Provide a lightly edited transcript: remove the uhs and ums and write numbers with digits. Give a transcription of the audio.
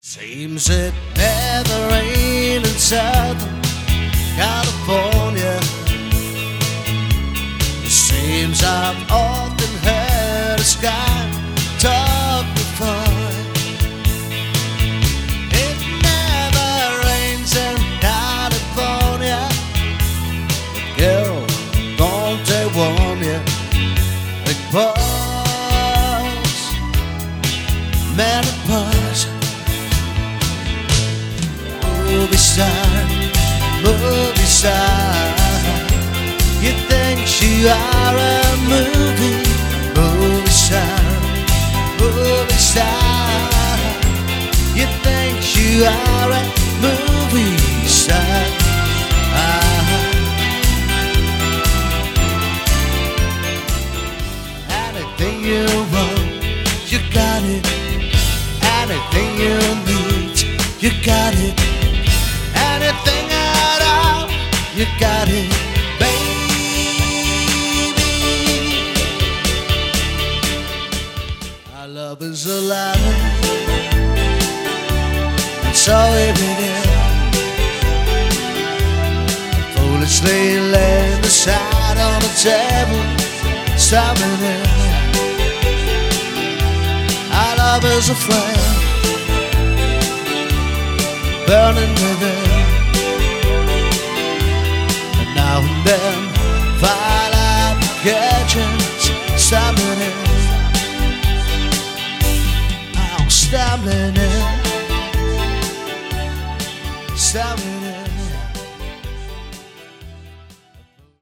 Seems it never rained in Southern California. It seems I've often had a sky top before. It never rains in California, but girl, don't they warn you? It pours, man, it pours. Movie star, you think you are a movie star, you think you are a movie star. Anything you want, you got it. Anything you need, you got it. Anything at all, you got it, baby. Our love is alive, and so it began. Foolishly laying aside on the table, stopping it. Our love is a flame, burning within. Now and then, file applications, stumbling in. I'm stumbling in.